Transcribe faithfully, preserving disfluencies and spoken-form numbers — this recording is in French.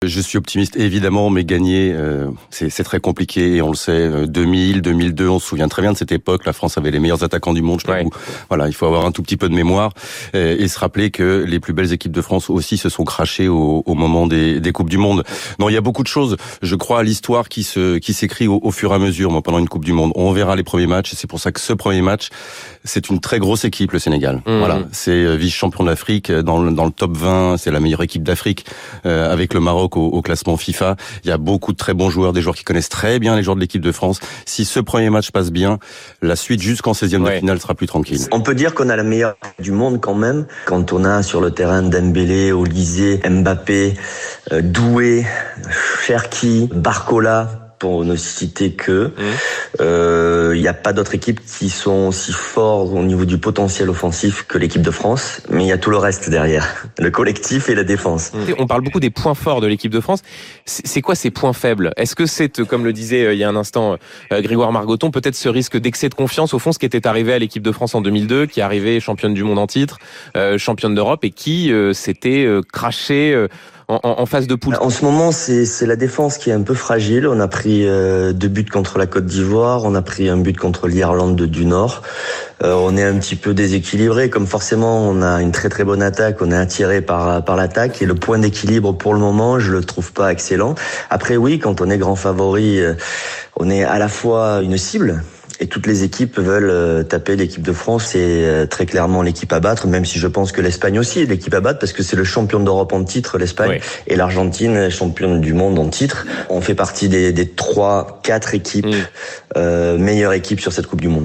Je suis optimiste évidemment, mais gagner, euh, c'est, c'est très compliqué et on le sait. deux mille, deux mille deux, on se souvient très bien de cette époque. La France avait les meilleurs attaquants du monde. Je Ouais. Voilà, il faut avoir un tout petit peu de mémoire et, et se rappeler que les plus belles équipes de France aussi se sont crachées au, au moment des, des coupes du monde. Non, il y a beaucoup de choses. Je crois à l'histoire qui se qui s'écrit au, au fur et à mesure. Moi, pendant une coupe du monde, on verra les premiers matchs. Et c'est pour ça que ce premier match, c'est une très grosse équipe, le Sénégal. Mmh. Voilà, c'est vice-champion d'Afrique dans le, dans le top vingt. C'est la meilleure équipe d'Afrique euh, avec le Maroc au, au classement FIFA. Il y a beaucoup de très bons joueurs, des joueurs qui connaissent très bien les joueurs de l'équipe de France. Si ce premier match passe bien, la suite jusqu'en seizième ouais. de finale sera plus tranquille. On peut dire qu'on a la meilleure du monde quand même. Quand on a sur le terrain Dembélé, Olysée, Mbappé, euh, Doué, Cherki, Barcola, pour ne citer que, il mmh. euh, n'y a pas d'autres équipes qui sont aussi fortes au niveau du potentiel offensif que l'équipe de France, mais il y a tout le reste derrière, le collectif et la défense. Mmh. On parle beaucoup des points forts de l'équipe de France. C'est quoi ces points faibles ? Est-ce que c'est, comme le disait il y a un instant Grégoire Margoton, peut-être ce risque d'excès de confiance, au fond, ce qui était arrivé à l'équipe de France en deux mille deux, qui est arrivée championne du monde en titre, euh, championne d'Europe, et qui euh, s'était euh, crashée euh, En, en phase de poule. En ce moment, c'est, c'est la défense qui est un peu fragile. On a pris euh, deux buts contre la Côte d'Ivoire, on a pris un but contre l'Irlande du Nord. Euh, on est un petit peu déséquilibré, comme forcément on a une très très bonne attaque, on est attiré par par l'attaque et le point d'équilibre pour le moment, je le trouve pas excellent. Après oui, quand on est grand favori, euh, on est à la fois une cible. Et toutes les équipes veulent taper l'équipe de France. C'est très clairement l'équipe à battre, même si je pense que l'Espagne aussi est l'équipe à battre, parce que c'est le champion d'Europe en titre, l'Espagne, oui. et l'Argentine, championne du monde en titre. On fait partie des, des trois, quatre équipes, mmh. euh, meilleures équipes sur cette Coupe du Monde.